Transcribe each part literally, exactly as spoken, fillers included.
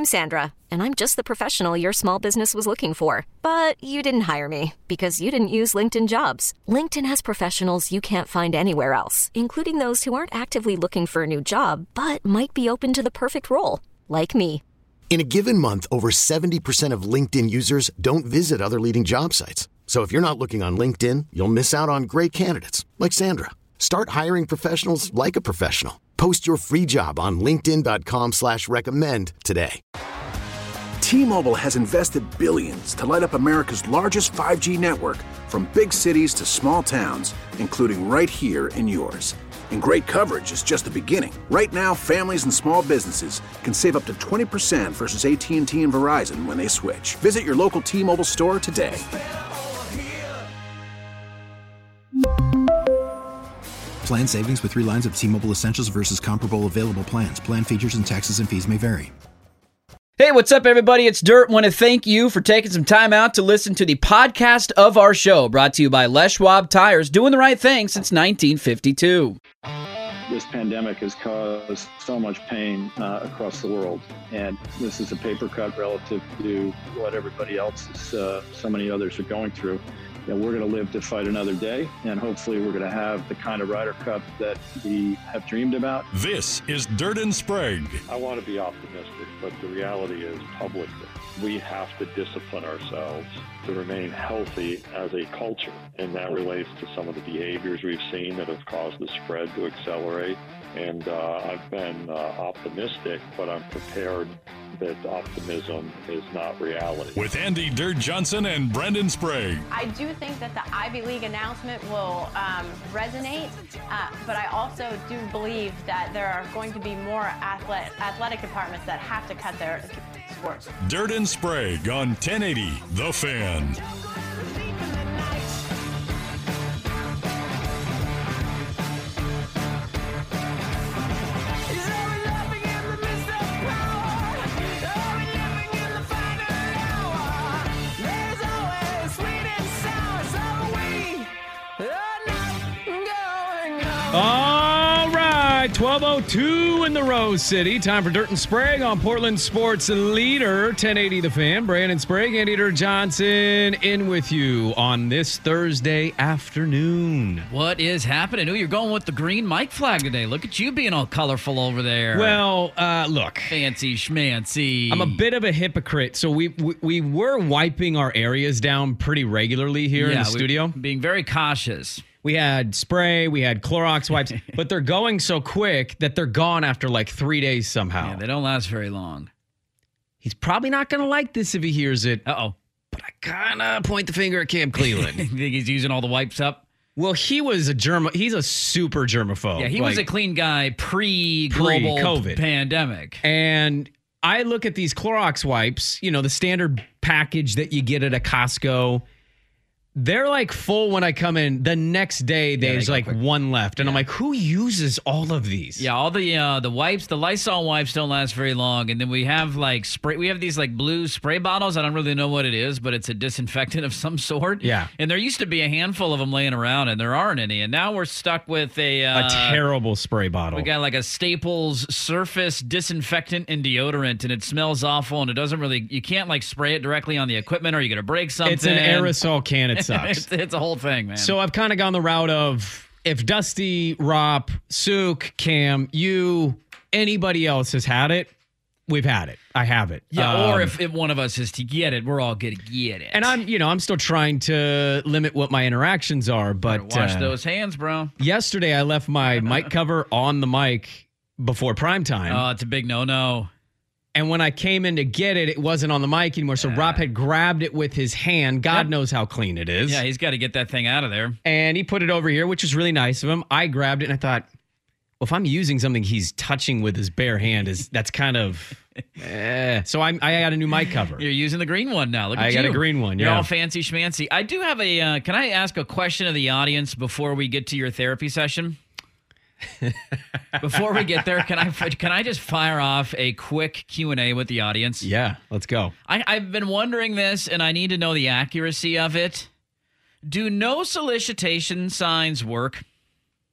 I'm Sandra, and I'm just the professional your small business was looking for. But you didn't hire me because you didn't use LinkedIn Jobs. LinkedIn has professionals you can't find anywhere else, including those who aren't actively looking for a new job, but might be open to the perfect role, like me. In a given month, over seventy percent of LinkedIn users don't visit other leading job sites. So if you're not looking on LinkedIn, you'll miss out on great candidates like Sandra. Start hiring professionals like a professional. Post your free job on linkedin dot com slash recommend today. T-Mobile has invested billions to light up America's largest five G network, from big cities to small towns, including right here in yours. And great coverage is just the beginning. Right now, families and small businesses can save up to twenty percent versus A T and T and Verizon when they switch. Visit your local T-Mobile store today. Plan savings with three lines of T-Mobile Essentials versus comparable available plans. Plan features and taxes and fees may vary. Hey, what's up, everybody? It's Dirt. Want to thank you for taking some time out to listen to the podcast of our show, brought to you by Les Schwab Tires, doing the right thing since nineteen fifty-two. This pandemic has caused so much pain uh, across the world, and this is a paper cut relative to what everybody else is, uh, so many others are going through. You know, we're going to live to fight another day, and hopefully we're going to have the kind of Ryder Cup that we have dreamed about. This is Dirt and Sprague. I want to be optimistic, but the reality is publicly, we have to discipline ourselves to remain healthy as a culture. And that relates to some of the behaviors we've seen that have caused the spread to accelerate. And uh, I've been uh, optimistic, but I'm prepared that optimism is not reality. With Andy Dirt Johnson and Brendan Sprague. I do think that the Ivy League announcement will um, resonate, uh, but I also do believe that there are going to be more athletic, athletic departments that have to cut their sports. Dirt and Sprague on ten eighty The Fan. All right, twelve oh two in the Rose City. Time for Dirt and Sprague on Portland Sports Leader, ten eighty The Fan. Brandon Sprague, Andy Dirt Johnson in with you on this Thursday afternoon. What is happening? Oh, you're going with the green mic flag today. Look at you being all colorful over there. Well, uh, look. Fancy schmancy. I'm a bit of a hypocrite. So we we, we were wiping our areas down pretty regularly here yeah, in the studio. Being very cautious. We had spray, we had Clorox wipes, but they're going so quick that they're gone after like three days somehow. Yeah, they don't last very long. He's probably not going to like this if he hears it. Uh-oh. But I kind of point the finger at Cam Cleveland. You think he's using all the wipes up? Well, he was a germ. He's a super germaphobe. Yeah, he like, was a clean guy pre-global pre-COVID pandemic. And I look at these Clorox wipes, you know, the standard package that you get at a Costco. They're like full when I come in. The next day, there's yeah, like quick. one left. And yeah. I'm like, who uses all of these? Yeah, all the uh, the wipes, the Lysol wipes don't last very long. And then we have like spray. We have these like blue spray bottles. I don't really know what it is, but it's a disinfectant of some sort. Yeah. And there used to be a handful of them laying around, and there aren't any. And now we're stuck with a... Uh, a terrible spray bottle. We got like a Staples surface disinfectant and deodorant, and it smells awful, and it doesn't really... You can't like spray it directly on the equipment, or you're going to break something. It's an aerosol can. It sucks. it's, it's a whole thing, man. So I've kind of gone the route of if Dusty, Rop, Sook, Cam, you, anybody else has had it, we've had it. I have it. Yeah, um, or if, if one of us is to get it, we're all going to get it. And I'm, you know, I'm still trying to limit what my interactions are, but wash uh, those hands, bro. Yesterday, I left my mic cover on the mic before prime time. Oh, it's a big no-no. And when I came in to get it, it wasn't on the mic anymore. So yeah. Rob had grabbed it with his hand. God yep. knows how clean it is. Yeah, he's got to get that thing out of there. And he put it over here, which is really nice of him. I grabbed it and I thought, well, if I'm using something he's touching with his bare hand, is that's kind of... eh. So I'm, I got a new mic cover. You're using the green one now. Look at I you. got a green one, yeah. You're all fancy schmancy. I do have a... Uh, can I ask a question of the audience before we get to your therapy session? Before we get there, can I can I just fire off a quick Q and A with the audience? Yeah, let's go. I, I've been wondering this, and I need to know the accuracy of it. Do no solicitation signs work?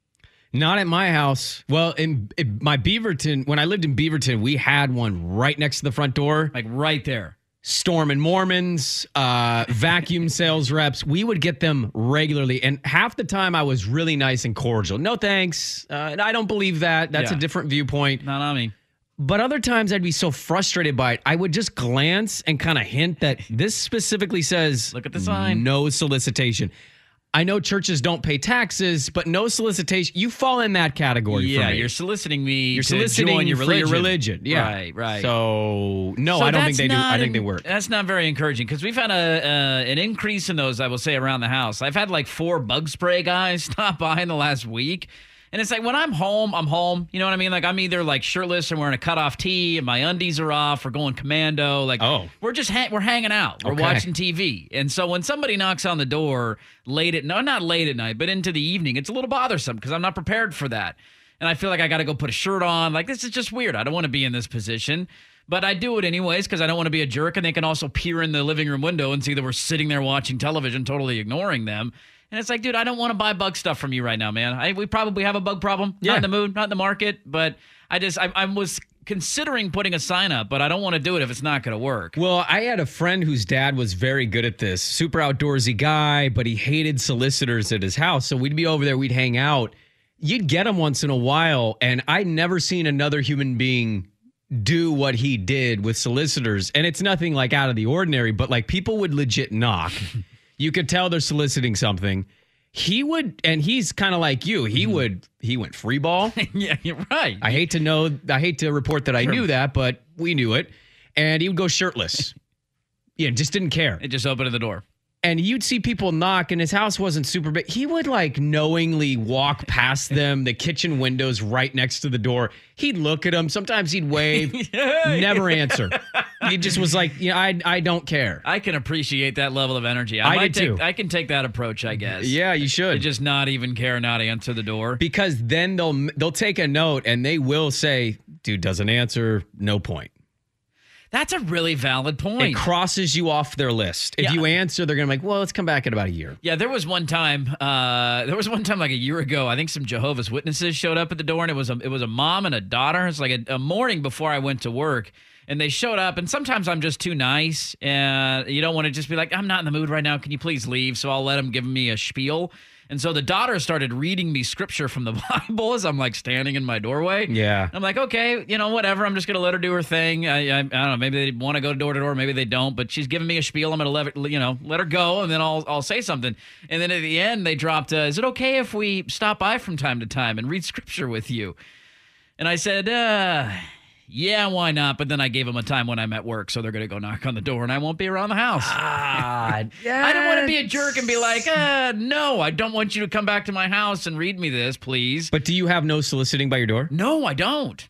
Not at my house. Well, in, in my Beaverton, when I lived in Beaverton, we had one right next to the front door. Like right there. Storm and Mormons, uh, vacuum sales reps. We would get them regularly. And half the time I was really nice and cordial. No thanks. Uh, and I don't believe that. That's Yeah. a different viewpoint. Not on me. But other times I'd be so frustrated by it. I would just glance and kind of hint that this specifically says, Look at the sign. No solicitation. I know churches don't pay taxes, but no solicitation. You fall in that category Yeah, for me. you're soliciting me You're to soliciting join your for religion. your religion. Yeah. Right, right. So, no, So I don't think that's they do. not I think an- they work. That's not very encouraging because we've had a uh, an increase in those, I will say, around the house. I've had like four bug spray guys stop by in the last week. And it's like when I'm home, I'm home. You know what I mean? Like I'm either like shirtless and wearing a cutoff tee and my undies are off or going commando. Like Oh. we're just ha- we're hanging out. We're Okay. watching T V. And so when somebody knocks on the door late at no, not late at night, but into the evening, it's a little bothersome because I'm not prepared for that. And I feel like I got to go put a shirt on. Like this is just weird. I don't want to be in this position. But I do it anyways because I don't want to be a jerk. And they can also peer in the living room window and see that we're sitting there watching television, totally ignoring them. And it's like, dude, I don't want to buy bug stuff from you right now, man. I, we probably have a bug problem. Yeah. Not in the mood, not in the market. But I just, I, I was considering putting a sign up, but I don't want to do it if it's not going to work. Well, I had a friend whose dad was very good at this. Super outdoorsy guy, but he hated solicitors at his house. So we'd be over there, we'd hang out. You'd get him once in a while, and I'd never seen another human being do what he did with solicitors. And it's nothing like out of the ordinary, but like people would legit knock. You could tell they're soliciting something. He would, and he's kind of like you. He would, he went free ball. Yeah, you're right. I hate to know, I hate to report that I Sure. knew that, but we knew it. And he would go shirtless. Yeah, just didn't care. It just opened the door. And you'd see people knock, and his house wasn't super big. He would like knowingly walk past them, the kitchen windows right next to the door. He'd look at them. Sometimes he'd wave, never answer. He just was like, yeah, I, I don't care. I can appreciate that level of energy. I, I might did take, too. I can take that approach, I guess. Yeah, you To should. just not even care, not answer the door. Because then they'll they'll take a note and they will say, dude doesn't answer, no point. That's a really valid point. It crosses you off their list. If Yeah. you answer, they're going to be like, well, let's come back in about a year. Yeah, there was one time. Uh, there was one time like a year ago. I think some Jehovah's Witnesses showed up at the door, and it was a it was a mom and a daughter. It's like a, a morning before I went to work, and they showed up. And sometimes I'm just too nice, and you don't want to just be like, I'm not in the mood right now. Can you please leave? So I'll let them give me a spiel. And so the daughter started reading me scripture from the Bible as I'm like standing in my doorway. Yeah. I'm like, okay, you know, whatever. I'm just going to let her do her thing. I, I, I don't know. Maybe they want to go door to door. Maybe they don't. But she's giving me a spiel. I'm going to let her, you know, let her go, and then I'll I'll say something. And then at the end, they dropped, uh, is it okay if we stop by from time to time and read scripture with you? And I said, uh, yeah, why not? But then I gave them a time when I'm at work, so they're going to go knock on the door, and I won't be around the house. Ah, I didn't want to be a jerk and be like, uh, no, I don't want you to come back to my house and read me this, please. But do you have no soliciting by your door? No, I don't.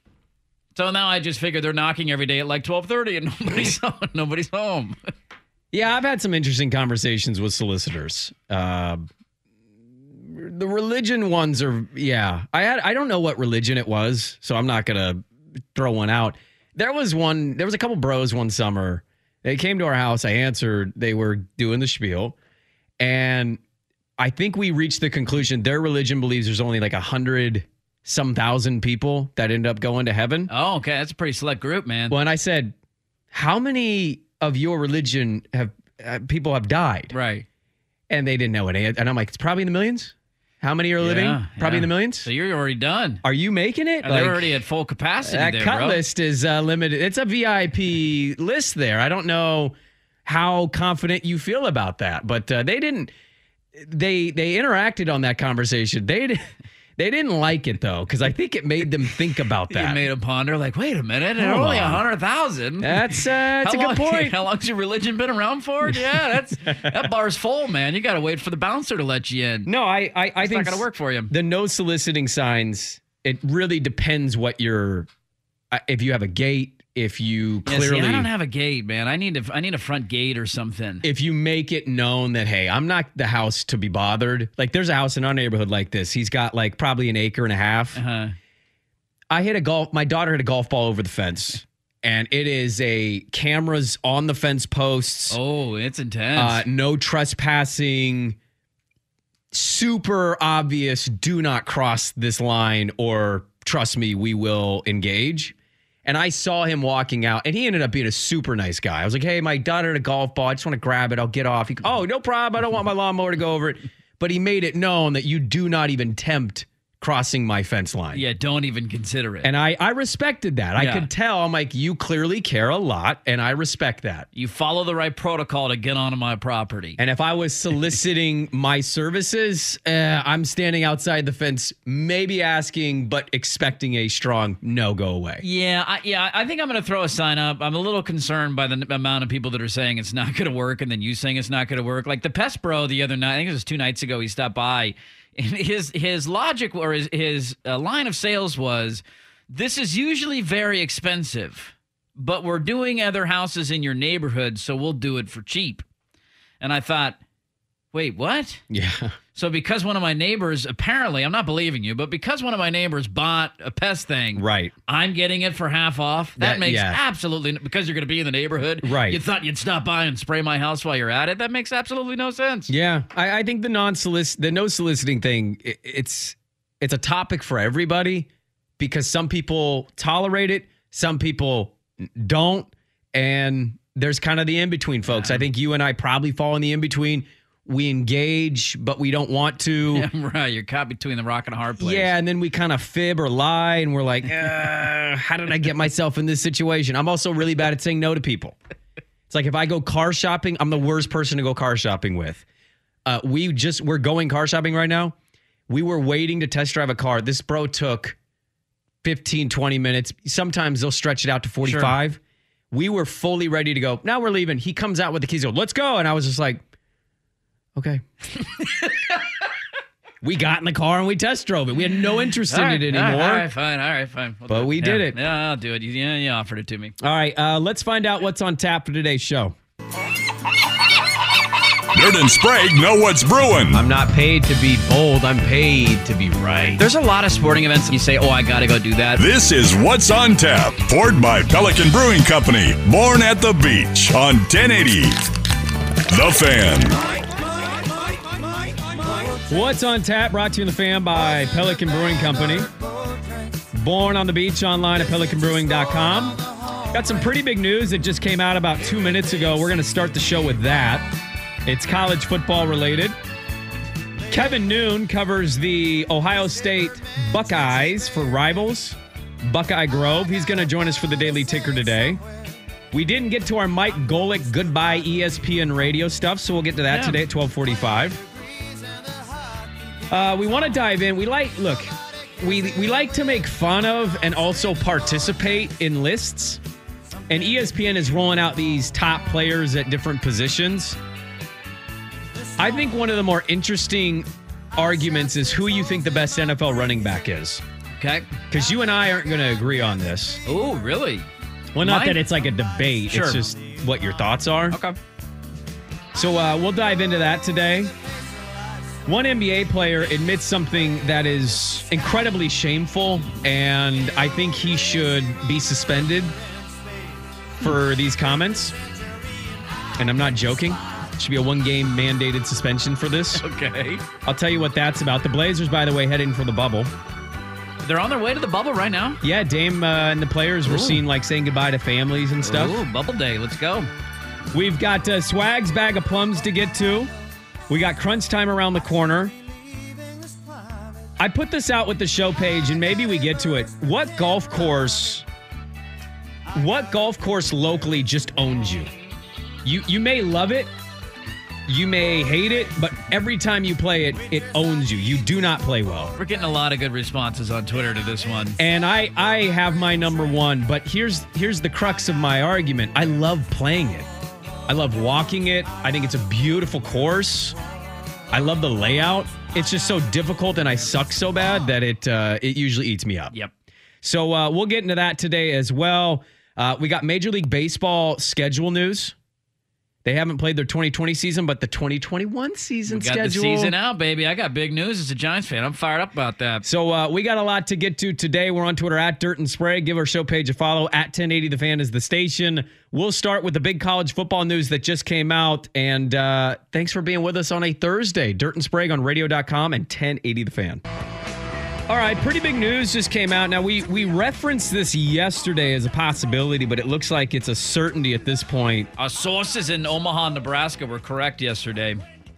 So now I just figure they're knocking every day at like twelve thirty and nobody's home. Nobody's home. Yeah, I've had some interesting conversations with solicitors. Uh, the religion ones are, yeah. I had, I don't know what religion it was, so I'm not gonna throw one out. There was one. There was a couple bros one summer. They came to our house. I answered. They were doing the spiel, and I think we reached the conclusion their religion believes there's only like a hundred some thousand people that end up going to heaven. Oh, okay. That's a pretty select group, man. Well, and I said, how many of your religion have uh, people have died? Right. And they didn't know it. And I'm like, it's probably in the millions. How many are living? Yeah, Probably yeah. in the millions. So you're already done. Are you making it? They're already at full capacity that there, cut bro. list is uh, limited. It's a V I P list there. I don't know how confident you feel about that, but uh, they didn't. They they interacted on that conversation. They they didn't like it though, because I think it made them think about that. You made them ponder, like, wait a minute, they're Hold only on. one hundred thousand. That's, uh, that's a How good long- point. How long's your religion been around for? Yeah, that's that bar's full, man. You got to wait for the bouncer to let you in. No, I I, I It's think not going to work for you. The no soliciting signs. It really depends what you're. uh, If you have a gate, if you Yeah, clearly, see, I don't have a gate, man. I need a, I need a front gate or something. if you make it known that, hey, I'm not the house to be bothered. Like there's a house in our neighborhood like this. He's got like probably an acre and a half. Uh-huh. I hit a golf. My daughter hit a golf ball over the fence, and it is a cameras on the fence posts. Oh, it's intense. Uh, no trespassing. super obvious, do not cross this line or trust me, we will engage. And I saw him walking out, and he ended up being a super nice guy. I was like, hey, my daughter had a golf ball. I just want to grab it. I'll get off. He goes, oh, no problem. I don't want my lawnmower to go over it. But he made it known that you do not even tempt crossing my fence line. Yeah, don't even consider it. And I, I respected that. Yeah. I could tell. I'm like, you clearly care a lot, and I respect that. You follow the right protocol to get onto my property. And if I was soliciting my services, uh, I'm standing outside the fence, maybe asking, but expecting a strong no, go away. Yeah, I, yeah, I think I'm going to throw a sign up. I'm a little concerned by the n- amount of people that are saying it's not going to work, and then you saying it's not going to work. Like the Pest Bro the other night, I think it was two nights ago, he stopped by. And his his logic or his, his uh, line of sales was, this is usually very expensive, but we're doing other houses in your neighborhood, so we'll do it for cheap. And I thought, wait, what? Yeah. So because one of my neighbors, apparently, I'm not believing you, but because one of my neighbors bought a pest thing, right, I'm getting it for half off. That, That- makes yeah. absolutely, because you're going to be in the neighborhood. Right. You thought you'd stop by and spray my house while you're at it. That makes absolutely no sense. Yeah, I, I think the non-solic, the no soliciting thing, it, it's it's a topic for everybody because some people tolerate it, some people don't, and there's kind of the in-between folks. Yeah. I think you and I probably fall in the in-between. We engage, but we don't want to. Yeah, right. You're caught between the rock and a hard place. Yeah, and then we kind of fib or lie, and we're like, uh, how did I get myself in this situation? I'm also really bad at saying no to people. It's like if I go car shopping, I'm the worst person to go car shopping with. Uh, we just, we're going car shopping right now. We were waiting to test drive a car. This bro took fifteen, twenty minutes. Sometimes they'll stretch it out to forty-five. Sure. We were fully ready to go. Now we're leaving. He comes out with the keys. Goes, let's go. And I was just like, okay. We got in the car and we test drove it. We had no interest in right, it anymore. All right, fine. All right, fine. We'll but we yeah, did it. Yeah, I'll do it. Yeah, you offered it to me. All right, uh, let's find out what's on tap for today's show. Dirt and Sprague know what's brewing. I'm not paid to be bold. I'm paid to be right. There's a lot of sporting events that you say, oh, I got to go do that. This is What's on Tap, poured by Pelican Brewing Company, born at the beach on ten eighty The Fan. What's on tap? Brought to you in the Fan by Pelican Brewing Company. Born on the beach, online at pelican brewing dot com. Got some pretty big news that just came out about two minutes ago. We're going to start the show with that. It's college football related. Kevin Noon covers the Ohio State Buckeyes for Rivals, Buckeye Grove. He's going to join us for the Daily Ticker today. We didn't get to our Mike Golick goodbye E S P N radio stuff, so we'll get to that yeah. today at twelve forty-five. Uh, we want to dive in. We like, look, we we like to make fun of and also participate in lists. And E S P N is rolling out these top players at different positions. I think one of the more interesting arguments is who you think the best N F L running back is. Okay. Because you and I aren't going to agree on this. Oh, really? Well, not Mine? that it's like a debate. Sure. It's just what your thoughts are. Okay. So uh, we'll dive into that today. One N B A player admits something that is incredibly shameful, and I think he should be suspended for these comments. And I'm not joking. It should be a one-game mandated suspension for this. Okay. I'll tell you what that's about. The Blazers, by the way, heading for the bubble. They're on their way to the bubble right now? Yeah, Dame uh, and the players were Ooh. seen like saying goodbye to families and stuff. Ooh, bubble day. Let's go. We've got uh, Swag's bag of plums to get to. We got crunch time around the corner. I put this out with the show page, and maybe we get to it. What golf course, what golf course locally just owns you? You you may love it, you may hate it, but every time you play it, it owns you. You do not play well. We're getting a lot of good responses on Twitter to this one. And I I have my number one, but here's here's the crux of my argument. I love playing it. I love walking it. I think it's a beautiful course. I love the layout. It's just so difficult, and I suck so bad that it uh, it usually eats me up. Yep. So uh, we'll get into that today as well. Uh, we got Major League Baseball schedule news. They haven't played their twenty twenty season, but the twenty twenty-one season we got schedule. the season out, baby. I got big news as a Giants fan. I'm fired up about that. So uh, we got a lot to get to today. We're on Twitter at Dirt and Sprague. Give our show page a follow. At ten eighty The Fan is the station. We'll start with the big college football news that just came out. And uh, thanks for being with us on a Thursday. Dirt and Sprague on radio dot com and ten eighty The Fan. All right, pretty big news just came out. Now, we we referenced this yesterday as a possibility, but it looks like it's a certainty at this point. Our sources in Omaha, Nebraska were correct yesterday.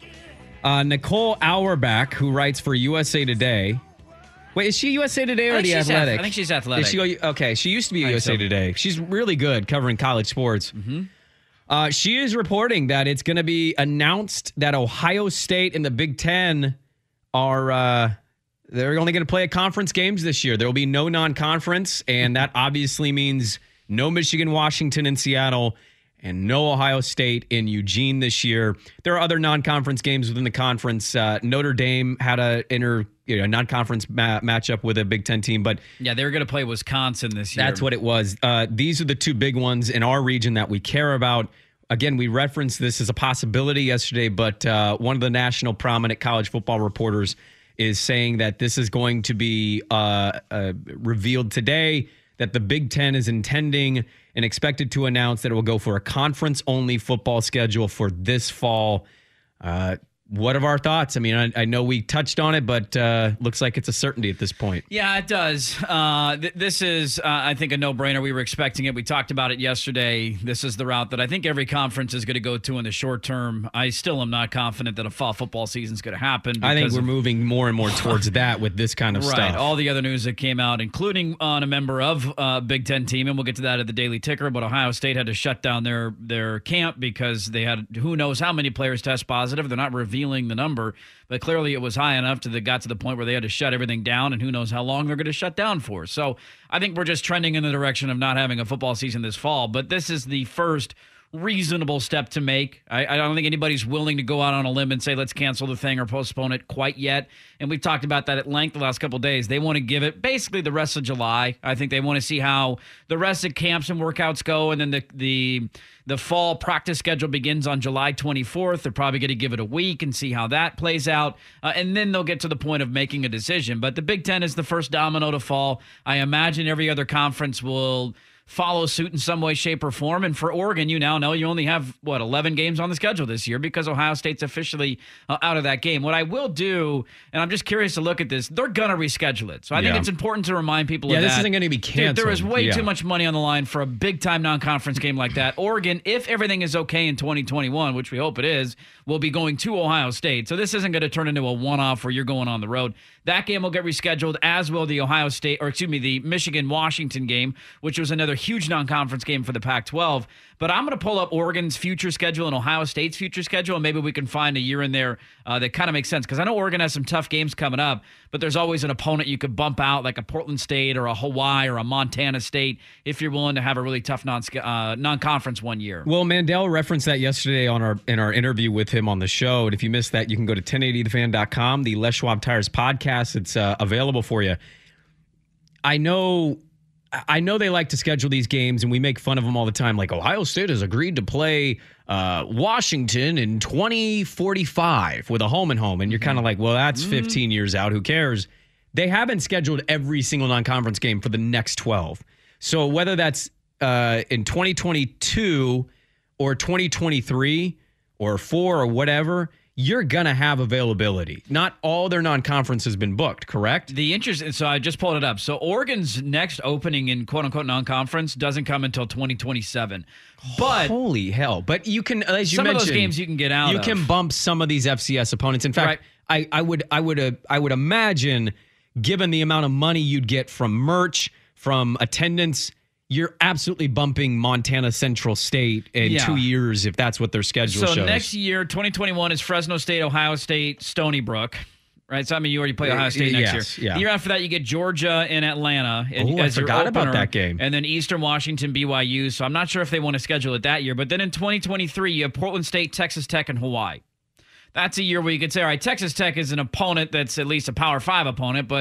Uh, Nicole Auerbach, who writes for U S A Today. Wait, is she U S A Today or The Athletic? Ath- I think she's Athletic. Is she, okay, she used to be I U S A so. Today. She's really good covering college sports. Mm-hmm. Uh, she is reporting that it's going to be announced that Ohio State and the Big Ten are... Uh, They're only going to play at conference games this year. There will be no non-conference, and that obviously means no Michigan, Washington, and Seattle, and no Ohio State in Eugene this year. There are other non-conference games within the conference. Uh, Notre Dame had a inter, you know, non-conference ma- matchup with a Big Ten team, but yeah, they were going to play Wisconsin this year. That's what it was. Uh, these are the two big ones in our region that we care about. Again, we referenced this as a possibility yesterday, but uh, one of the national prominent college football reporters is saying that this is going to be uh, uh, revealed today, that the Big Ten is intending and expected to announce that it will go for a conference-only football schedule for this fall. Uh, what are our thoughts? I mean, I, I know we touched on it, but uh, looks like it's a certainty at this point. Yeah, it does. Uh, th- this is, uh, I think, a no-brainer. We were expecting it. We talked about it yesterday. This is the route that I think every conference is going to go to in the short term. I still am not confident that a fall football season is going to happen. I think we're of, moving more and more towards that with this kind of right, stuff. All the other news that came out, including on a member of uh, Big Ten team, and we'll get to that at the Daily Ticker, but Ohio State had to shut down their, their camp because they had who knows how many players test positive. They're not revealing the number. But clearly it was high enough to that got to the point where they had to shut everything down, and who knows how long they're going to shut down for. So I think we're just trending in the direction of not having a football season this fall. But this is the first reasonable step to make. I, I don't think anybody's willing to go out on a limb and say, let's cancel the thing or postpone it quite yet. And we've talked about that at length the last couple of days. They want to give it basically the rest of July. I think they want to see how the rest of camps and workouts go. And then the the the fall practice schedule begins on July twenty-fourth. They're probably going to give it a week and see how that plays out. Uh, and then they'll get to the point of making a decision. But the Big Ten is the first domino to fall. I imagine every other conference will follow suit in some way, shape, or form. And for Oregon, you now know you only have, what, eleven games on the schedule this year because Ohio State's officially uh, out of that game. What I will do, and I'm just curious to look at this, they're going to reschedule it. So I yeah. think it's important to remind people yeah, of that. Yeah, this isn't going to be canceled. Dude, there is way yeah. too much money on the line for a big-time non-conference game like that. Oregon, if everything is okay in twenty twenty-one, which we hope it is, will be going to Ohio State. So this isn't going to turn into a one-off where you're going on the road. That game will get rescheduled, as will the Ohio State, or excuse me, the Michigan-Washington game, which was another huge non-conference game for the Pac twelve. But I'm going to pull up Oregon's future schedule and Ohio State's future schedule, and maybe we can find a year in there uh, that kind of makes sense. Because I know Oregon has some tough games coming up, but there's always an opponent you could bump out, like a Portland State or a Hawaii or a Montana State, if you're willing to have a really tough non uh, non-conference one year. Well, Mandel referenced that yesterday on our in our interview with him on the show. And if you missed that, you can go to ten eighty the fan dot com, the Les Schwab Tires podcast. It's uh, available for you. I know... I know they like to schedule these games, and we make fun of them all the time. Like, Ohio State has agreed to play uh, Washington in twenty forty-five with a home and home. And you're kind of like, well, that's fifteen years out. Who cares? They haven't scheduled every single non-conference game for the next twelve. So whether that's uh, in twenty twenty-two or twenty twenty-three or four or whatever, you're going to have availability. Not all their non-conference has been booked, correct? The interest, so I just pulled it up. So Oregon's next opening in quote-unquote non-conference doesn't come until twenty twenty-seven. But holy hell. But you can, as you some mentioned, of those games you can get out You of. can bump some of these F C S opponents. In fact, right. I, I would I would uh, I would imagine, given the amount of money you'd get from merch, from attendance, you're absolutely bumping Montana Central State in yeah. two years if that's what their schedule so shows. So next year, twenty twenty-one, is Fresno State, Ohio State, Stony Brook. Right, so I mean, you already play Ohio State next yes, year. Yeah. The year after that, you get Georgia and Atlanta. And oh, I as your forgot opener, about that game. And then Eastern Washington, B Y U. So I'm not sure if they want to schedule it that year. But then in twenty twenty-three, you have Portland State, Texas Tech, and Hawaii. That's a year where you could say, all right, Texas Tech is an opponent that's at least a Power Five opponent, but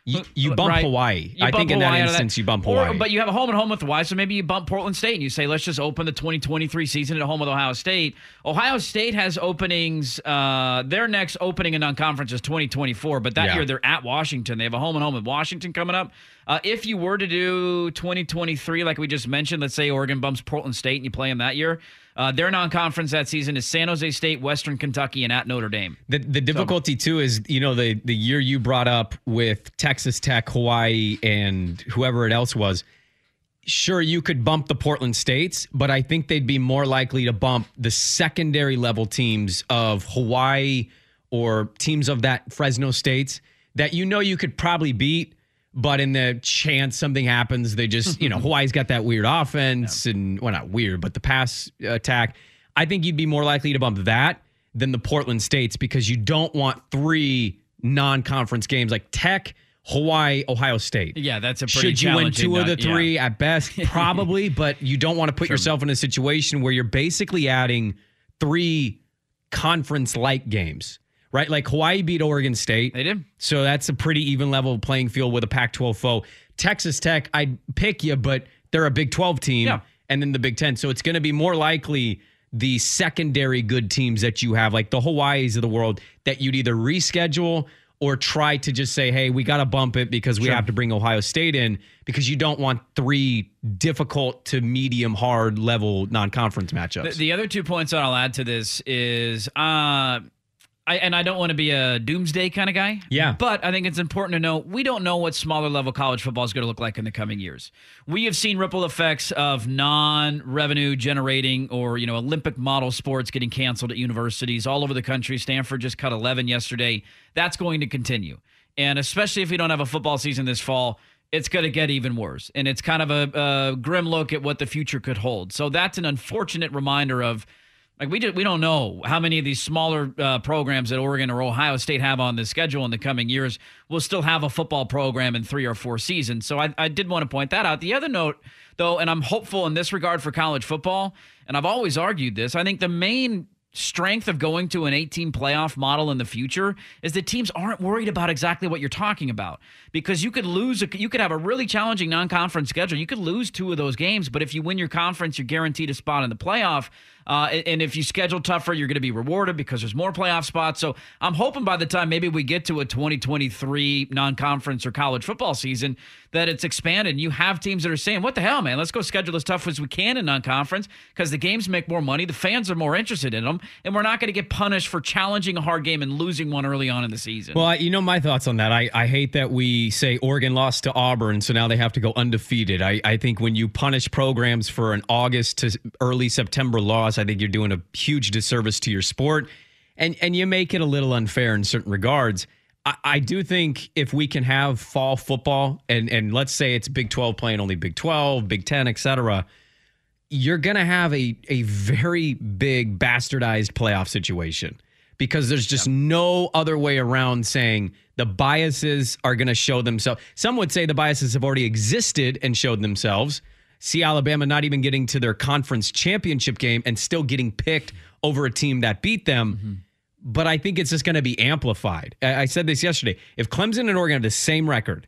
You, you bump right. Hawaii. You I bump think in Hawaii that out of instance, you bump Or- Hawaii. but you have a home and home with Hawaii, so maybe you bump Portland State and you say, let's just open the twenty twenty-three season at home with Ohio State. Ohio State has openings. Uh, their next opening in non-conference is twenty twenty-four, but that Yeah. year they're at Washington. They have a home and home with Washington coming up. Uh, if you were to do twenty twenty-three, like we just mentioned, let's say Oregon bumps Portland State and you play them that year, uh, their non-conference that season is San Jose State, Western Kentucky, and at Notre Dame. The the difficulty too is, you know, the the year you brought up with Texas Tech, Hawaii, and whoever it else was. Sure, you could bump the Portland States, but I think they'd be more likely to bump the secondary level teams of Hawaii or teams of that Fresno States that you know you could probably beat. But in the chance something happens, they just, you know, Hawaii's got that weird offense yeah. and, well, not weird, but the pass attack. I think you'd be more likely to bump that than the Portland States because you don't want three non-conference games like Tech, Hawaii, Ohio State. Yeah, that's a pretty Should you win two of the non- three yeah. at best? Probably, but you don't want to put Sure. yourself in a situation where you're basically adding three conference-like games. Right, like Hawaii beat Oregon State. They did. So that's a pretty even level playing field with a Pac twelve foe. Texas Tech, I'd pick you, but they're a Big twelve team Yeah. and then the Big ten. So it's going to be more likely the secondary good teams that you have, like the Hawaiis of the world, that you'd either reschedule or try to just say, hey, we got to bump it because we Sure. have to bring Ohio State in because you don't want three difficult to medium hard level non-conference matchups. The, the other two points that I'll add to this is, uh, I, and I don't want to be a doomsday kind of guy. Yeah. But I think it's important to know we don't know what smaller level college football is going to look like in the coming years. We have seen ripple effects of non-revenue generating or, you know, Olympic model sports getting canceled at universities all over the country. Stanford just cut eleven yesterday. That's going to continue. And especially if we don't have a football season this fall, it's going to get even worse. And it's kind of a, a grim look at what the future could hold. So that's an unfortunate reminder of, Like we did, we don't know how many of these smaller uh, programs that Oregon or Ohio State have on the schedule in the coming years will still have a football program in three or four seasons. So I, I did want to point that out. The other note, though, and I'm hopeful in this regard for college football, and I've always argued this, I think the main strength of going to an eight-team playoff model in the future is that teams aren't worried about exactly what you're talking about, because you could lose, a, you could have a really challenging non-conference schedule. You could lose two of those games, but if you win your conference, you're guaranteed a spot in the playoff. Uh, and if you schedule tougher, you're going to be rewarded because there's more playoff spots. So I'm hoping by the time maybe we get to a twenty twenty-three non-conference or college football season that it's expanded. And you have teams that are saying, what the hell, man, let's go schedule as tough as we can in non-conference because the games make more money. The fans are more interested in them. And we're not going to get punished for challenging a hard game and losing one early on in the season. Well, you know my thoughts on that. I, I hate that we say Oregon lost to Auburn, so now they have to go undefeated. I, I think when you punish programs for an August to early September loss, I think you're doing a huge disservice to your sport, and and you make it a little unfair in certain regards. I, I do think if we can have fall football, and and let's say it's Big twelve playing only Big twelve, Big ten, et cetera, you're going to have a a very big bastardized playoff situation because there's just yeah. no other way around saying the biases are going to show themselves. Some would say the biases have already existed and showed themselves. See Alabama not even getting to their conference championship game and still getting picked over a team that beat them. Mm-hmm. But I think it's just going to be amplified. I said this yesterday. If Clemson and Oregon have the same record,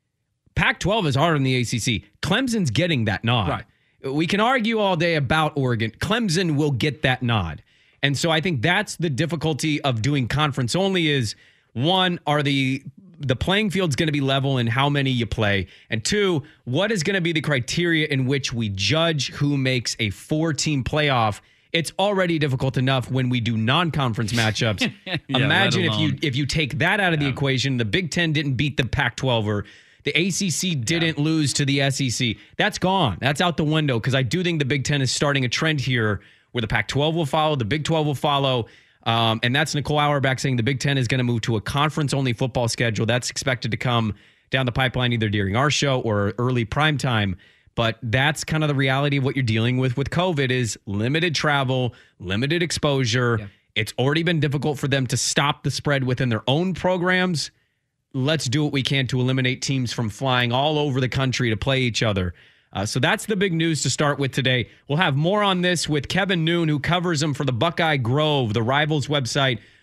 Pac twelve is harder than the A C C. Clemson's getting that nod. Right. We can argue all day about Oregon. Clemson will get that nod. And so I think that's the difficulty of doing conference only is, one, are the the playing field's going to be level in how many you play, and two, what is going to be the criteria in which we judge who makes a four-team playoff? It's already difficult enough when we do non-conference matchups. yeah, Imagine if you if you take that out of yeah. the equation, the Big Ten didn't beat the Pac twelve or the A C C didn't yeah. lose to the S E C. That's gone. That's out the window because I do think the Big Ten is starting a trend here where the Pac twelve will follow, the Big twelve will follow. Um, and that's Nicole Auerbach saying the Big Ten is going to move to a conference-only football schedule. That's expected to come down the pipeline either during our show or early prime time. But that's kind of the reality of what you're dealing with with COVID is limited travel, limited exposure. Yeah. It's already been difficult for them to stop the spread within their own programs. Let's do what we can to eliminate teams from flying all over the country to play each other. Uh, so that's the big news to start with today. We'll have more on this with Kevin Noon, who covers them for the Buckeye Grove, the Rivals website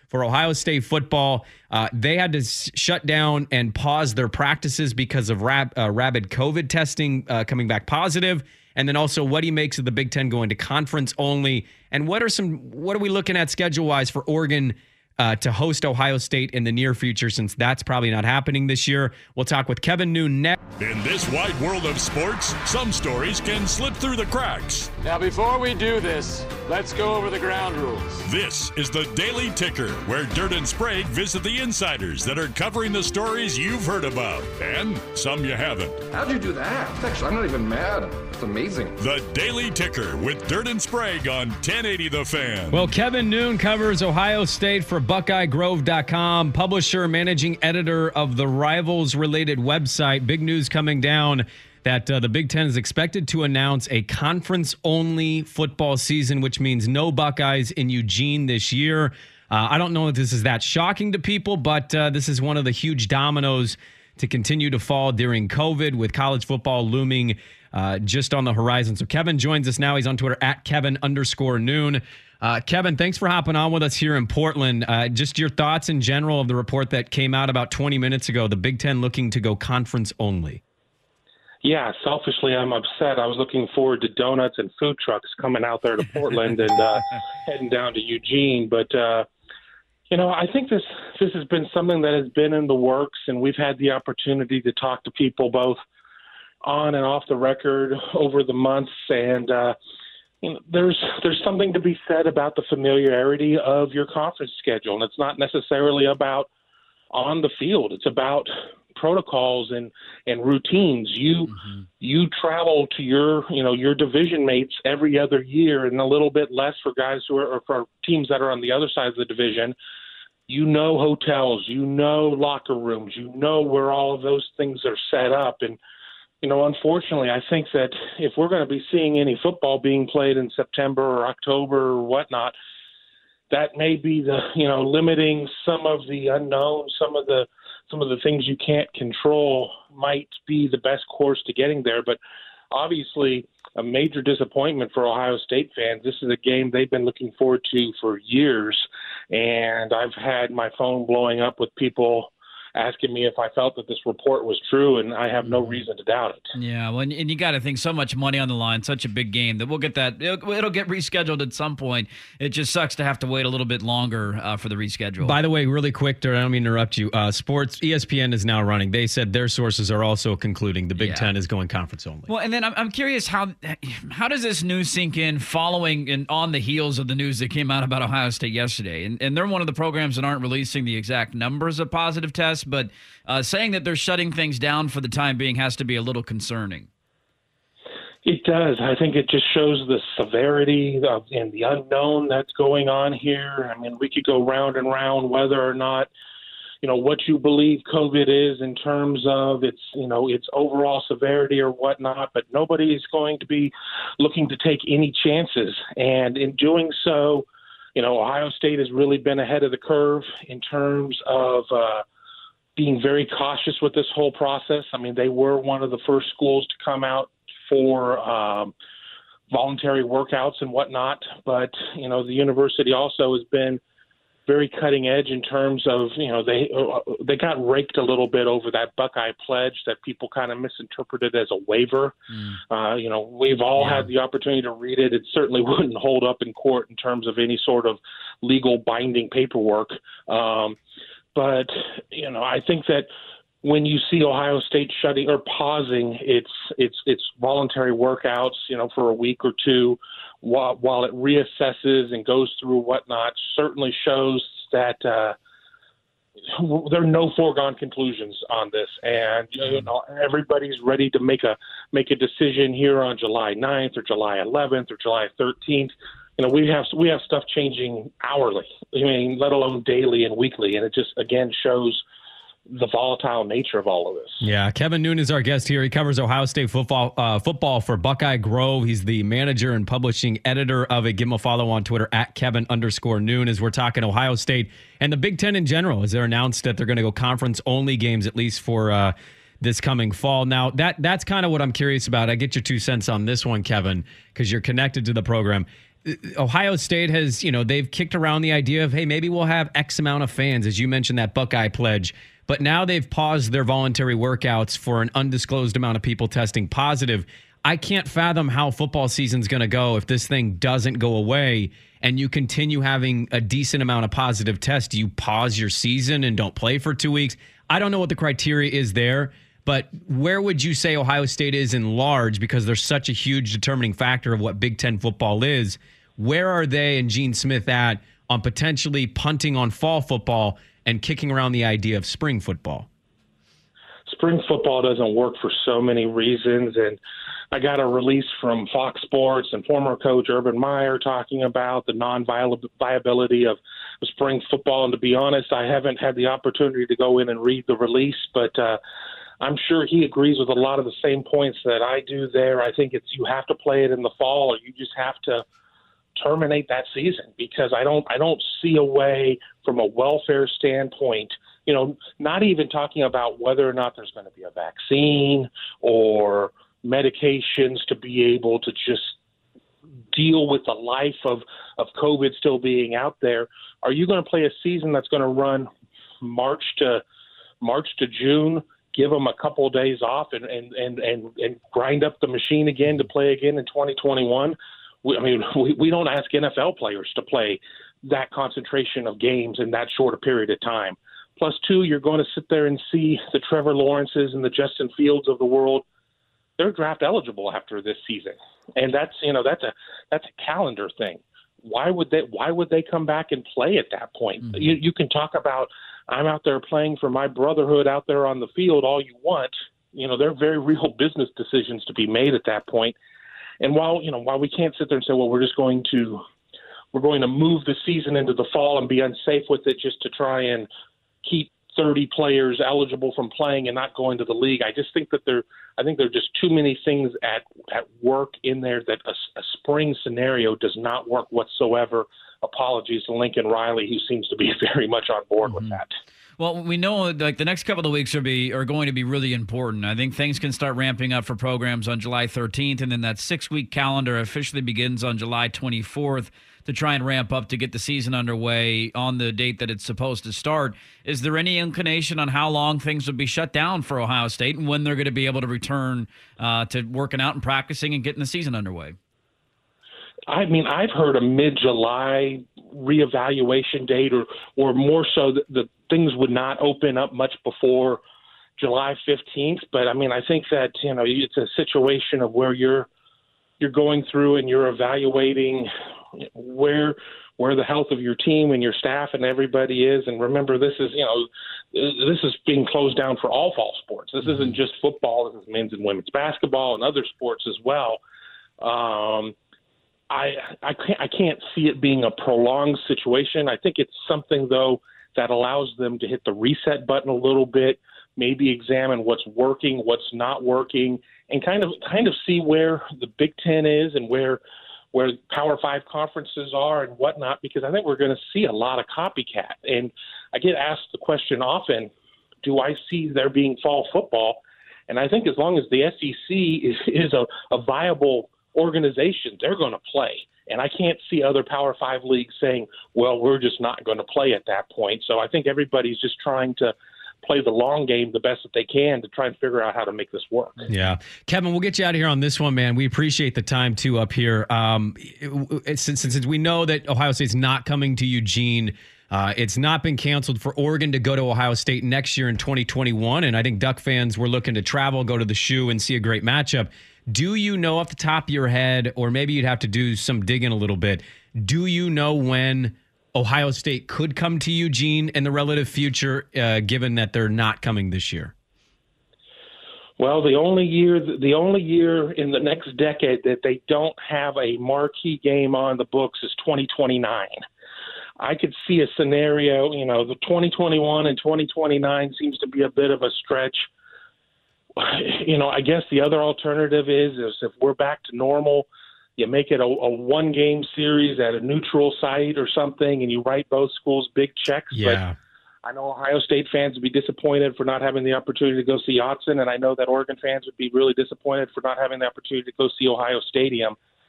for Ohio State football. Uh, they had to s- shut down and pause their practices because of rab- uh, rabid COVID testing uh, coming back positive. And then also what he makes of the Big Ten going to conference only. And what are some, what are we looking at schedule-wise for Oregon uh, to host Ohio State in the near future, since that's probably not happening this year? We'll talk with Kevin Noon next. In this wide world of sports, some stories can slip through the cracks. Now, before we do this, let's go over the ground rules. This is the Daily Ticker, where Dirt and Sprague visit the insiders that are covering the stories you've heard about, and some you haven't. How'd you do that? Actually, I'm not even mad. It's amazing. The Daily Ticker with Dirt and Sprague on ten eighty The Fan. Well, Kevin Noon covers Ohio State for Buckeye Grove dot com, publisher, managing editor of the Rivals-related website. Big news coming down that uh, the Big Ten is expected to announce a conference-only football season, which means no Buckeyes in Eugene this year. Uh, I don't know if this is that shocking to people, but uh, this is one of the huge dominoes to continue to fall during COVID, with college football looming uh, just on the horizon. So Kevin joins us now. He's on Twitter at Kevin underscore Noon. Uh, Kevin, thanks for hopping on with us here in Portland. Uh, just your thoughts in general of the report that came out about twenty minutes ago, the Big Ten looking to go conference only. Yeah, selfishly, I'm upset. I was looking forward to donuts and food trucks coming out there to Portland and uh, heading down to Eugene. But, uh, you know, I think this this has been something that has been in the works, and we've had the opportunity to talk to people both on and off the record over the months. And, uh, you know, there's there's something to be said about the familiarity of your conference schedule. And it's not necessarily about on the field. It's about protocols and, and routines. You mm-hmm. you travel to your you know your division mates every other year, and a little bit less for guys who are or for teams that are on the other side of the division. You know hotels, you know locker rooms, you know where all of those things are set up. And you know, unfortunately, I think that if we're going to be seeing any football being played in September or October or whatnot, that may be the you know limiting some of the unknown, some of the some of the things you can't control might be the best course to getting there. But obviously, a major disappointment for Ohio State fans. This is a game they've been looking forward to for years, and I've had my phone blowing up with people asking me if I felt that this report was true, and I have no reason to doubt it. Yeah, well, and you got to think, so much money on the line, such a big game, that we'll get that. It'll, it'll get rescheduled at some point. It just sucks to have to wait a little bit longer uh, for the reschedule. By the way, really quick, I don't mean to interrupt you. Uh, sports, E S P N is now running. They said their sources are also concluding the Big Yeah. Ten is going conference only. Well, and then I'm, I'm curious, how how does this news sink in following and on the heels of the news that came out about Ohio State yesterday? And, and they're one of the programs that aren't releasing the exact numbers of positive tests, but uh, saying that they're shutting things down for the time being has to be a little concerning. It does. I think it just shows the severity of, and the unknown that's going on here. I mean, we could go round and round whether or not, you know, what you believe COVID is in terms of its, you know, its overall severity or whatnot, but nobody is going to be looking to take any chances. And in doing so, you know, Ohio State has really been ahead of the curve in terms of uh, being very cautious with this whole process. I mean, they were one of the first schools to come out for um, voluntary workouts and whatnot. But, you know, the university also has been very cutting edge in terms of, you know, they uh, they got raked a little bit over that Buckeye pledge that people kind of misinterpreted as a waiver. Mm. Uh, you know, we've all yeah. had the opportunity to read it. It certainly wouldn't hold up in court in terms of any sort of legal binding paperwork. Um, but, you know, I think that when you see Ohio State shutting or pausing its its its voluntary workouts, you know, for a week or two, while while it reassesses and goes through whatnot, certainly shows that uh, there are no foregone conclusions on this, and you know everybody's ready to make a make a decision here on July ninth or July eleventh or July thirteenth. You know, we have we have stuff changing hourly. I mean, let alone daily and weekly, and it just again shows the volatile nature of all of this. Yeah, Kevin Noon is our guest here. He covers Ohio State football uh, football for Buckeye Grove. He's the manager and publishing editor of it. Give him a follow on Twitter at Kevin underscore Noon as we're talking Ohio State and the Big Ten in general, as they're announced that they're going to go conference-only games, at least for uh, this coming fall. Now, that that's kind of what I'm curious about. I get your two cents on this one, Kevin, because you're connected to the program. Ohio State has, you know, they've kicked around the idea of, hey, maybe we'll have X amount of fans, as you mentioned, that Buckeye pledge. But now they've paused their voluntary workouts for an undisclosed amount of people testing positive. I can't fathom how football season's going to go if this thing doesn't go away and you continue having a decent amount of positive tests. Do you pause your season and don't play for two weeks? I don't know what the criteria is there, but where would you say Ohio State is in large, because they're such a huge determining factor of what Big Ten football is? Where are they and Gene Smith at on potentially punting on fall football and kicking around the idea of spring football? Spring football doesn't work for so many reasons, and I got a release from Fox Sports and former coach Urban Meyer talking about the non-viability of spring football. And to be honest, I haven't had the opportunity to go in and read the release, but uh, I'm sure he agrees with a lot of the same points that I do there. I think it's you have to play it in the fall, or you just have to terminate that season, because I don't I don't see a way from a welfare standpoint, you know, not even talking about whether or not there's going to be a vaccine or medications to be able to just deal with the life of, of COVID still being out there. Are you going to play a season that's going to run March to March to June, give them a couple of days off and, and, and, and, and grind up the machine again to play again in twenty twenty-one? I mean, we, we don't ask N F L players to play that concentration of games in that short a period of time. Plus, two, you're going to sit there and see the Trevor Lawrences and the Justin Fields of the world. They're draft eligible after this season, and that's you know that's a that's a calendar thing. Why would they Why would they come back and play at that point? Mm-hmm. You you can talk about I'm out there playing for my brotherhood out there on the field all you want. You know, there are very real business decisions to be made at that point. And while, you know, while we can't sit there and say, well, we're just going to we're going to move the season into the fall and be unsafe with it just to try and keep thirty players eligible from playing and not going to the league. I just think that there I think there are just too many things at, at work in there that a, a spring scenario does not work whatsoever. Apologies to Lincoln Riley, who seems to be very much on board mm-hmm. with that. Well, we know like the next couple of weeks are be are going to be really important. I think things can start ramping up for programs on July thirteenth, and then that six-week calendar officially begins on July twenty-fourth to try and ramp up to get the season underway on the date that it's supposed to start. Is there any inclination on how long things will be shut down for Ohio State and when they're going to be able to return uh, to working out and practicing and getting the season underway? I mean, I've heard a mid-July reevaluation date, or, or more so that the things would not open up much before July fifteenth. But I mean, I think that, you know, it's a situation of where you're you're going through and you're evaluating where where the health of your team and your staff and everybody is. And remember, this is, you know, this is being closed down for all fall sports. This isn't just football. This is men's and women's basketball and other sports as well. Um, I I can't I can't see it being a prolonged situation. I think it's something, though, that allows them to hit the reset button a little bit, maybe examine what's working, what's not working, and kind of kind of see where the Big Ten is and where where Power Five conferences are and whatnot, because I think we're going to see a lot of copycat. And I get asked the question often, do I see there being fall football? And I think as long as the S E C is, is a, a viable organization, they're going to play. And I can't see other Power Five leagues saying, well, we're just not going to play at that point. So I think everybody's just trying to play the long game the best that they can to try and figure out how to make this work. Yeah. Kevin, we'll get you out of here on this one, man. We appreciate the time, too, up here. Um, it, since, since we know that Ohio State's not coming to Eugene, uh, it's not been canceled for Oregon to go to Ohio State next year in twenty twenty-one. And I think Duck fans were looking to travel, go to the Shoe, and see a great matchup. Do you know off the top of your head, or maybe you'd have to do some digging a little bit, do you know when Ohio State could come to Eugene in the relative future, uh, given that they're not coming this year? Well, the only year the only year in the next decade that they don't have a marquee game on the books is twenty twenty-nine. I could see a scenario, you know, the twenty twenty-one and twenty twenty-nine seems to be a bit of a stretch. You know, I guess the other alternative is, is if we're back to normal, you make it a, a one-game series at a neutral site or something, and you write both schools big checks. Yeah. But I know Ohio State fans would be disappointed for not having the opportunity to go see Autzen, and I know that Oregon fans would be really disappointed for not having the opportunity to go see Ohio Stadium.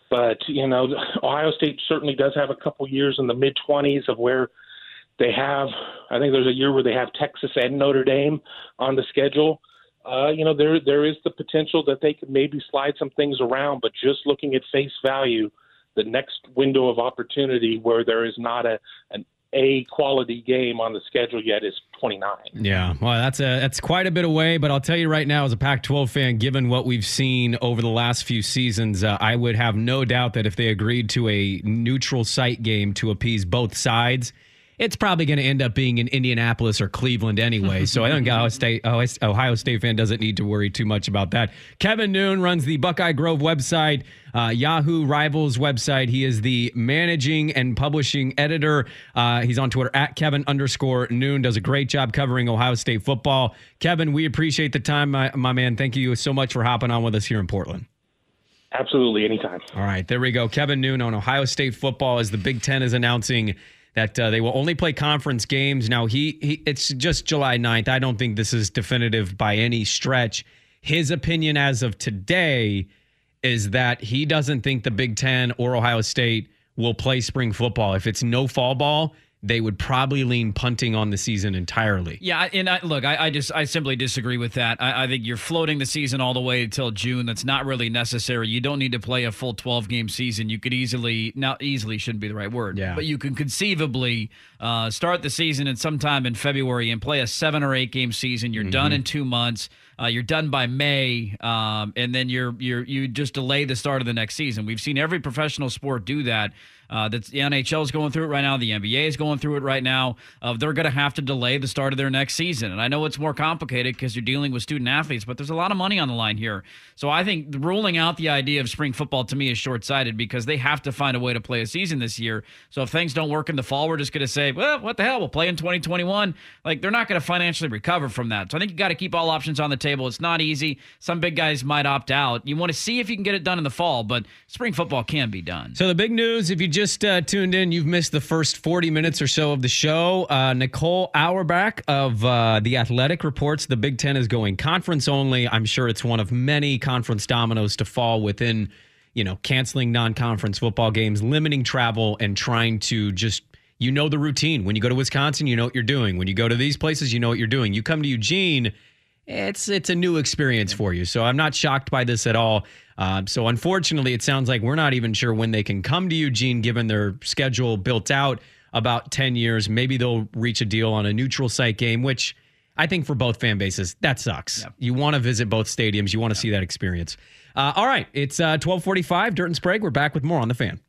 But, you know, Ohio State certainly does have a couple years in the mid-twenties of where they have, I think there's a year where they have Texas and Notre Dame on the schedule. Uh, you know, there there is the potential that they could maybe slide some things around, but just looking at face value, the next window of opportunity where there is not a an A quality game on the schedule yet is twenty-nine. Yeah, well, that's a that's quite a bit away, but I'll tell you right now, as a Pac twelve fan, given what we've seen over the last few seasons, uh, I would have no doubt that if they agreed to a neutral site game to appease both sides, it's probably going to end up being in Indianapolis or Cleveland anyway. So I think Ohio State, Ohio State fan doesn't need to worry too much about that. Kevin Noon runs the Buckeye Grove website, uh, Yahoo Rivals website. He is the managing and publishing editor. Uh, he's on Twitter at Kevin underscore Noon. Does a great job covering Ohio State football. Kevin, we appreciate the time, my, my man. Thank you so much for hopping on with us here in Portland. Absolutely, anytime. All right, there we go. Kevin Noon on Ohio State football as the Big Ten is announcing that uh, they will only play conference games. Now, he, he it's just July ninth. I don't think this is definitive by any stretch. His opinion as of today is that he doesn't think the Big Ten or Ohio State will play spring football. If it's no fall ball, they would probably lean punting on the season entirely. Yeah, and I, look, I, I just I simply disagree with that. I, I think you're floating the season all the way until June. That's not really necessary. You don't need to play a full twelve-game season. You could easily, now easily shouldn't be the right word, yeah. but you can conceivably uh, start the season at sometime in February and play a seven or eight game season. You're mm-hmm. done in two months. Uh, you're done by May, um, and then you're you're you just delay the start of the next season. We've seen every professional sport do that. Uh, that's the N H L is going through it right now. The N B A is going through it right now. Uh, they're going to have to delay the start of their next season. And I know it's more complicated because you're dealing with student athletes, but there's a lot of money on the line here. So I think ruling out the idea of spring football to me is short-sighted because they have to find a way to play a season this year. So if things don't work in the fall, we're just going to say, well, what the hell? We'll play in twenty twenty-one. Like, they're not going to financially recover from that. So I think you got to keep all options on the table. It's not easy. Some big guys might opt out. You want to see if you can get it done in the fall, but spring football can be done. So the big news, if you just uh, tuned in, you've missed the first forty minutes or so of the show. Uh, Nicole Auerbach of uh, The Athletic reports the Big Ten is going conference only. I'm sure it's one of many conference dominoes to fall within, you know, canceling non-conference football games, limiting travel, and trying to just, you know, the routine. When you go to Wisconsin, you know what you're doing. When you go to these places, you know what you're doing. You come to Eugene, it's it's a new experience for you. So I'm not shocked by this at all. Uh, so unfortunately, it sounds like we're not even sure when they can come to Eugene, given their schedule built out about ten years. Maybe they'll reach a deal on a neutral site game, which I think for both fan bases, that sucks. Yep. You want to visit both stadiums. You want to yep. see that experience. Uh, all right, it's uh, twelve forty-five. Dirt and Sprague. We're back with more on The Fan.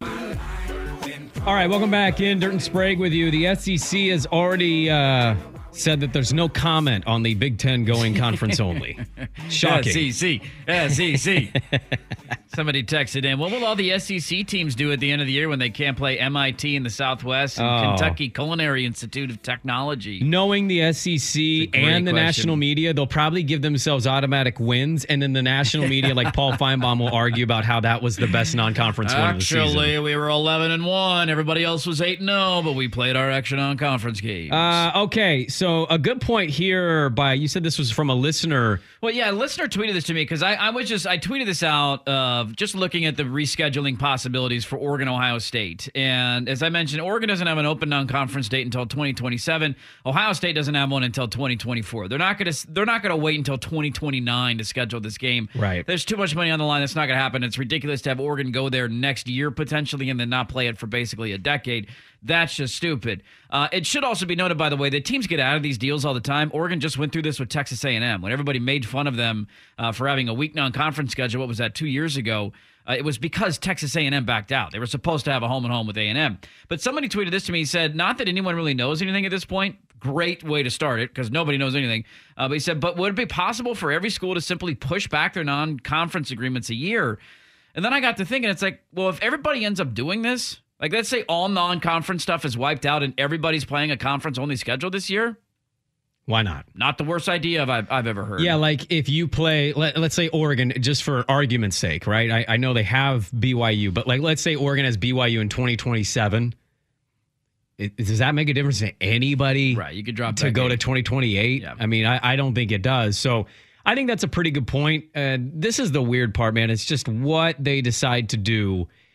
All right, welcome back in. Dirt and Sprague with you. The S E C has already uh, said that there's no comment on the Big Ten going conference only. Shocking. S E C. S E C. Somebody texted in, what will all the S E C teams do at the end of the year when they can't play M I T in the Southwest and Oh. Kentucky Culinary Institute of Technology? Knowing the S E C It's a great and the question. national media, they'll probably give themselves automatic wins, and then the national media, like Paul Feinbaum, will argue about how that was the best non-conference win of the season. Actually, we were eleven and one. Everybody else was eight and oh, but we played our extra non-conference games. Uh, okay, so a good point here by, you said this was from a listener. Well, yeah, a listener tweeted this to me because I, I was just, I tweeted this out of just looking at the rescheduling possibilities for Oregon, Ohio State. And as I mentioned, Oregon doesn't have an open non-conference date until twenty twenty-seven. Ohio State doesn't have one until twenty twenty-four. They're not going to, they're not going to wait until twenty twenty-nine to schedule this game. Right. There's too much money on the line. That's not going to happen. It's ridiculous to have Oregon go there next year potentially and then not play it for basically a decade. That's just stupid. Uh, it should also be noted, by the way, that teams get out of these deals all the time. Oregon just went through this with Texas A and M. When everybody made fun of them uh, for having a weak non-conference schedule, what was that, two years ago? Uh, it was because Texas A and M backed out. They were supposed to have a home and home with A and M. But somebody tweeted this to me. He said, not that anyone really knows anything at this point. Great way to start it because nobody knows anything. Uh, but he said, but would it be possible for every school to simply push back their non-conference agreements a year? And then I got to thinking, it's like, well, if everybody ends up doing this, like, let's say all non-conference stuff is wiped out and everybody's playing a conference-only schedule this year. Why not? Not the worst idea I've, I've ever heard. Yeah, like if you play, let, let's say Oregon, just for argument's sake, right? I, I know they have B Y U, but like let's say Oregon has B Y U in twenty twenty-seven. It, does that make a difference to anybody? Right, you could drop to that go game. to twenty twenty-eight. Yeah. I mean, I, I don't think it does. So I think that's a pretty good point. Uh, this is the weird part, man. It's just what they decide to do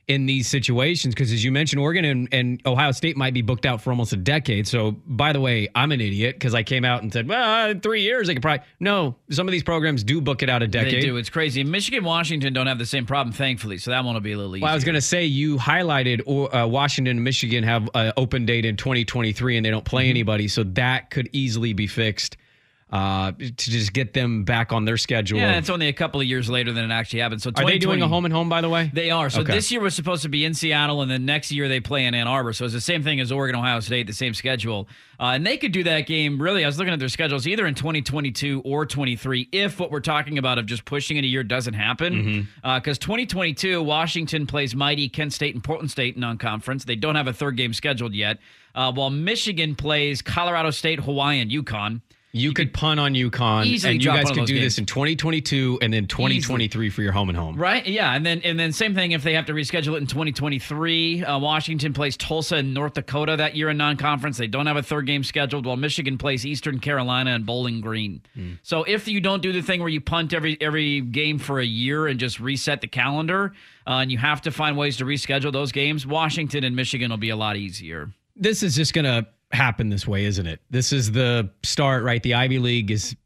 in these situations, because as you mentioned, Oregon and, and Ohio State might be booked out for almost a decade. So, by the way, I'm an idiot because I came out and said, well, in three years, they could probably. No, some of these programs do book it out a decade. They do. It's crazy. Michigan and Washington don't have the same problem, thankfully, so that one will be a little easier. Well, I was going to say, you highlighted uh, Washington and Michigan have an open date in twenty twenty-three, and they don't play mm-hmm. anybody, so that could easily be fixed. Uh, to just get them back on their schedule. Yeah, it's only a couple of years later than it actually happened. So are they doing a home and home, by the way? They are. So okay. This year was supposed to be in Seattle, and then next year they play in Ann Arbor. So it's the same thing as Oregon, Ohio State, the same schedule. Uh, and they could do that game, really, I was looking at their schedules, either in twenty twenty-two or twenty-three, if what we're talking about of just pushing it a year doesn't happen. Because mm-hmm. uh, twenty twenty-two, Washington plays mighty Kent State and Portland State in non-conference. They don't have a third game scheduled yet. Uh, while Michigan plays Colorado State, Hawaii, and UConn. You, you could punt on UConn, and you guys could do games. this in twenty twenty-two and then twenty twenty-three Easily. For your home and home. Right, yeah. And then and then same thing if they have to reschedule it in twenty twenty-three. Uh, Washington plays Tulsa and North Dakota that year in non-conference. They don't have a third game scheduled, while Michigan plays Eastern Carolina and Bowling Green. Mm. So if you don't do the thing where you punt every every game for a year and just reset the calendar, uh, and you have to find ways to reschedule those games, Washington and Michigan will be a lot easier. This is just going to happen this way, isn't it? This is the start, right? The Ivy League is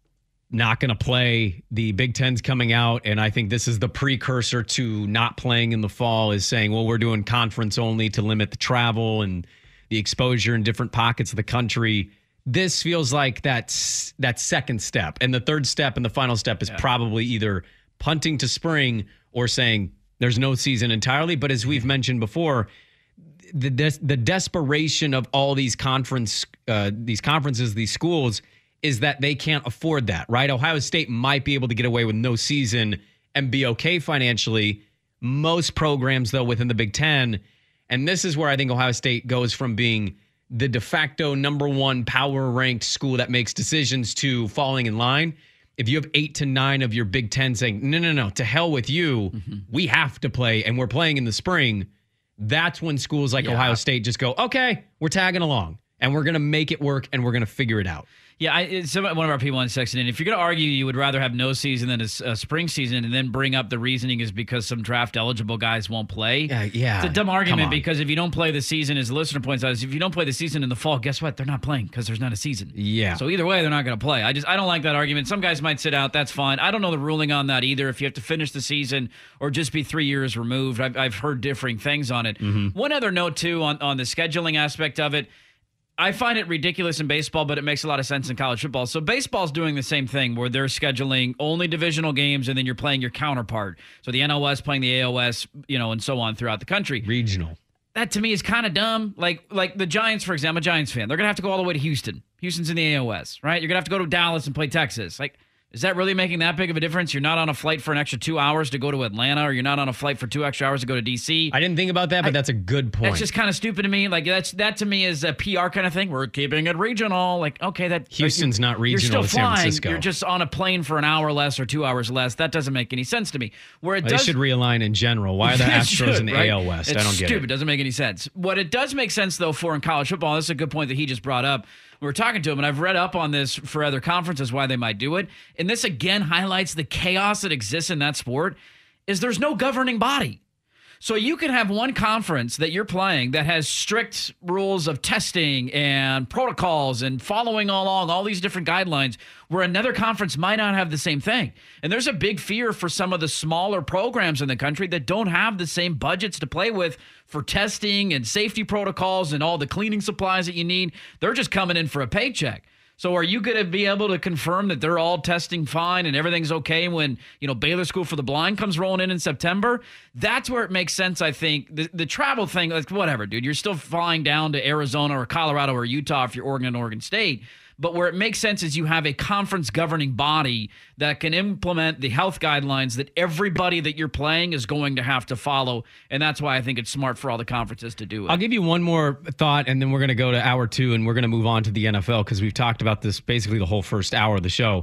not going to play. The Big Ten's coming out, and I think this is the precursor to not playing in the fall, is saying, well, we're doing conference only to limit the travel and the exposure in different pockets of the country. This feels like that's that second step. And the third step and the final step is yeah. probably either punting to spring or saying there's no season entirely. But as we've mentioned before, the des- the desperation of all these conference uh, these conferences, these schools, is that they can't afford that, right? Ohio State might be able to get away with no season and be okay financially. Most programs, though, within the Big Ten, and this is where I think Ohio State goes from being the de facto number one power-ranked school that makes decisions to falling in line. If you have eight to nine of your Big Ten saying, no, no, no, to hell with you, mm-hmm. we have to play, and we're playing in the spring, that's when schools like yeah. Ohio State just go, okay, we're tagging along, and we're going to make it work, and we're going to figure it out. Yeah, I, it's one of our people on texting in. If you're going to argue you would rather have no season than a, a spring season and then bring up the reasoning is because some draft-eligible guys won't play, yeah, yeah. it's a dumb argument because if you don't play the season, as the listener points out, if you don't play the season in the fall, guess what? They're not playing because there's not a season. Yeah. So either way, they're not going to play. I just I don't like that argument. Some guys might sit out. That's fine. I don't know the ruling on that either, if you have to finish the season or just be three years removed. I've, I've heard differing things on it. Mm-hmm. One other note, too, on, on the scheduling aspect of it, I find it ridiculous in baseball, but it makes a lot of sense in college football. So baseball's doing the same thing where they're scheduling only divisional games and then you're playing your counterpart. So the N L S playing the A O S, you know, and so on throughout the country. Regional. That to me is kind of dumb. Like like the Giants, for example, I'm a Giants fan. They're going to have to go all the way to Houston. Houston's in the A O S, right? You're going to have to go to Dallas and play Texas. Like, is that really making that big of a difference? You're not on a flight for an extra two hours to go to Atlanta, or you're not on a flight for two extra hours to go to D C. I didn't think about that, but I, that's a good point. That's just kind of stupid to me. Like that's that to me is a P R kind of thing. We're keeping it regional. Like, okay, that Houston's you, not regional. You're still San flying. Francisco. You're just on a plane for an hour less or two hours less. That doesn't make any sense to me. Where it well, does, they should realign in general. Why are the Astros should, in the right? A L West? It's I don't get stupid. it. It doesn't make any sense. What it does make sense though for in college football, this is a good point that he just brought up. We were talking to him, and I've read up on this for other conferences, why they might do it. And this, again, highlights the chaos that exists in that sport, is there's no governing body. So you can have one conference that you're playing that has strict rules of testing and protocols and following along all these different guidelines, where another conference might not have the same thing. And there's a big fear for some of the smaller programs in the country that don't have the same budgets to play with for testing and safety protocols and all the cleaning supplies that you need. They're just coming in for a paycheck. So are you going to be able to confirm that they're all testing fine and everything's okay when, you know, Baylor School for the Blind comes rolling in in September? That's where it makes sense, I think. The, the travel thing, like, whatever, dude. You're still flying down to Arizona or Colorado or Utah if you're Oregon and Oregon State. But where it makes sense is you have a conference governing body that can implement the health guidelines that everybody that you're playing is going to have to follow. And that's why I think it's smart for all the conferences to do it. I'll give you one more thought, and then we're going to go to hour two, and we're going to move on to the N F L because we've talked about this basically the whole first hour of the show.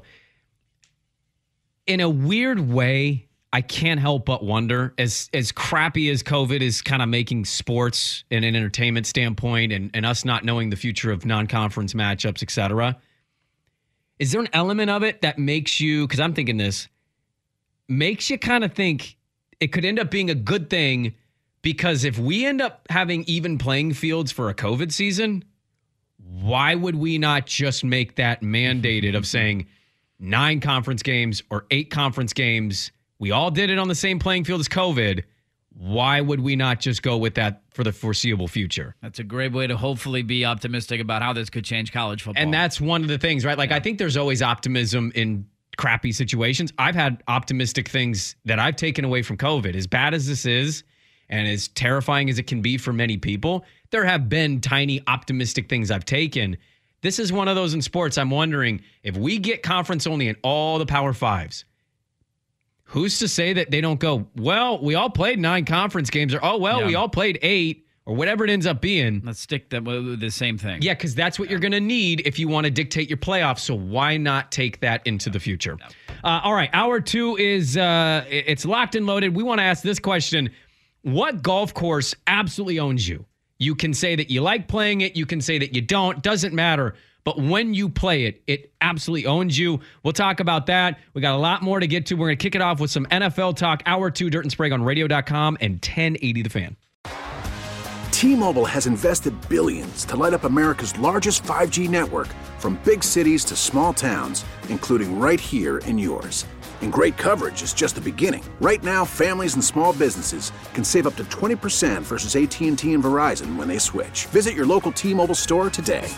In a weird way, I can't help but wonder, as as crappy as COVID is kind of making sports in an entertainment standpoint and, and us not knowing the future of non-conference matchups, et cetera, is there an element of it that makes you, because I'm thinking this, makes you kind of think it could end up being a good thing Because if we end up having even playing fields for a COVID season, why would we not just make that mandated of saying nine conference games or eight conference games? We all did it on the same playing field as COVID. Why would we not just go with that for the foreseeable future? That's a great way to hopefully be optimistic about how this could change college football. And that's one of the things, right? Like, yeah. I think there's always optimism in crappy situations. I've had optimistic things that I've taken away from COVID. As bad as this is, and as terrifying as it can be for many people, there have been tiny optimistic things I've taken. This is one of those in sports. I'm wondering if we get conference only in all the Power Fives, who's to say that they don't go, well, we all played nine conference games, or, oh, well, yeah. we all played eight, or whatever it ends up being. Let's stick them with the same thing. Yeah, because that's what yeah. you're going to need if you want to dictate your playoffs. So why not take that into the future? No. Uh, all right, hour two is uh, it's locked and loaded. We want to ask this question. What golf course absolutely owns you? You can say that you like playing it. You can say that you don't. Doesn't matter. But when you play it, it absolutely owns you. We'll talk about that. We got a lot more to get to. We're going to kick it off with some N F L talk. Hour two, Dirt and Sprague on radio dot com and ten eighty The Fan. T-Mobile has invested billions to light up America's largest five G network, from big cities to small towns, including right here in yours. And great coverage is just the beginning. Right now, families and small businesses can save up to twenty percent versus A T and T and Verizon when they switch. Visit your local T-Mobile store today.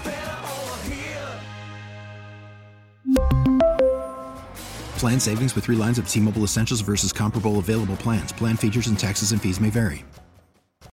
Plan savings with three lines of T-Mobile Essentials versus comparable available plans. Plan features and taxes and fees may vary.